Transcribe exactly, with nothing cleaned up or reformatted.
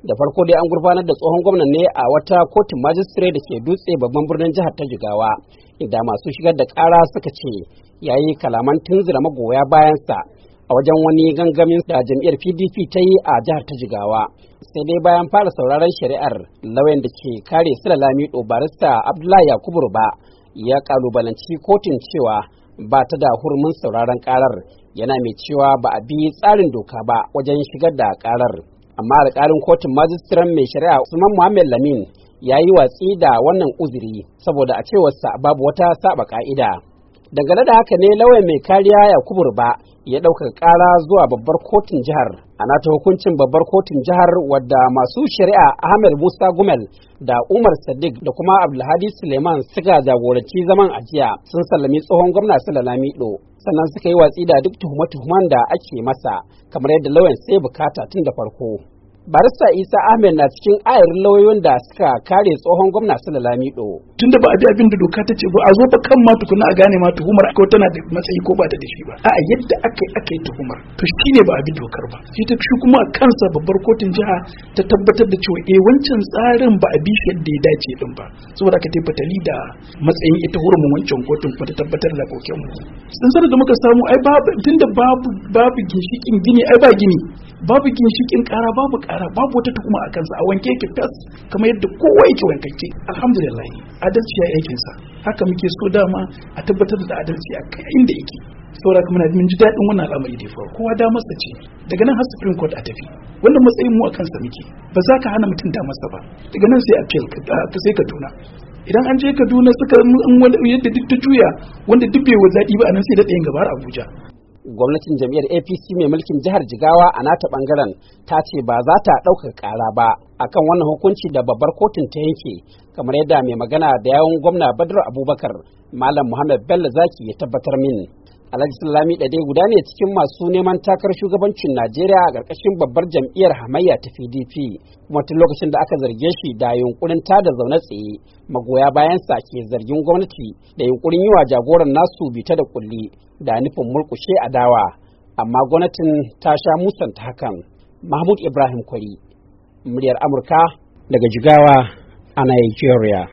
Da farko dai an gurfanar da tsohon gwamnan ne a wata kotun majistare da ke Dutse babban birnin jihar ta Jigawa, inda masu shigar da ƙara suka ce ya yi kalaman tunzura magoya bayansa a wajen wani gangamin da jam'iyyar P D P ta yi a jihar ta Jigawa. Sai dai bayan fara sauraron shari'ar, lauyan da ke kare Sule Lamido barista Abdullahi Yakubu Ruba ya kalubalanci kotun cewa ba ta da hurumin sauraron ƙarar, yana mai cewa ba a bi tsarin doka ba wajen shigar da ƙarar. Amma alƙalin kotun majistiran mai shari'a Usman Muhammad Lamin ya yi watsi da wannan uzuri saboda a cewarsa babu wata saba ka'ida. Dangane da haka ne lauyan mai kariya Yakubu Ruba ya ɗaukaka ƙara zuwa babbar kotun jihar. Ana ta hukuncin babbar kotun jihar wadda masu shari'a Ahmed Musa Gumel da Umar Sadiq da kuma Abdulhadi Suleiman suka jagoranci zaman ajiya sun sallami tsohon gwamna Sule Lamido, sannan suka yi watsi da duk tuhume-tuhumen da ake masa kamar yadda lauyan sai bukata tun da farko. Barista Isa Ahmed na cikin ayarin lauyoyin da suka kare tsohon gwamna Sule Lamido. Tunda ba a bi abin da doka ta ce ba, a zo fa kan ma tukuna a gane ma tuhumar ko tana da matsayi ko ba ta da shi ba. A'a, yadda aka aka yi tuhumar to shine ba a bi dokar ba. Shi ta shi kuma kansa babbar kotun jiha ta tabbatar da cewa eh wancan tsarin ba a bi shi yadda ya dace din ba. Saboda aka tabbatali da matsayin ita hurumin wancan kotun kuma ta tabbatar da koken mu. Sun sanar da muka samu ai babu tunda babu babu ginshikin gini ai ba gini. Babu ginshikin kara babu kara babu wata tukuma a kansa a wanke yake fes kamar yadda kowa yake wankanke. Alhamdulillah adalci ya aikin sa, haka muke so dama a tabbatar da adalci a kai inda yake. Saboda kuma mun ji daɗin wannan al'amari da faru, kowa da masa ce daga nan har Supreme Court a tafi, wannan matsayin mu a kansa muke, ba za ka hana mutum da masa ba. Daga nan sai appeal ka sai Kaduna, idan an je Kaduna suka yadda duk ta juya wanda duk bai wazadi ba a nan sai da ɗayan gabar Abuja. Gwamnatin jam'iyyar A P C mai mulkin jihar Jigawa a nata bangaren ta ce ba za ta ɗaukaka ƙara ba akan wannan hukunci da babbar kotun ta yanke, kamar yadda mai magana da yawun gwamna Badru Abubakar Malam Muhammad Bello Zaki ya tabbatar min. Alhaji Sule Lamido dai guda ne cikin masu neman takarar shugabancin Najeriya a ƙarƙashin babbar jam'iyyar hamayya ta P D P, kuma tun lokacin da aka zarge shi da yunkurin tada zaune tsaye, magoya bayansa ke zargin gwamnati da yunkurin yi wa jagoran nasu bita da kulli da nufin murƙushe adawa, amma gwamnatin ta sha musanta hakan. Mahmud Ibrahim Kwari, muryar Amurka daga Jigawa a Nigeria.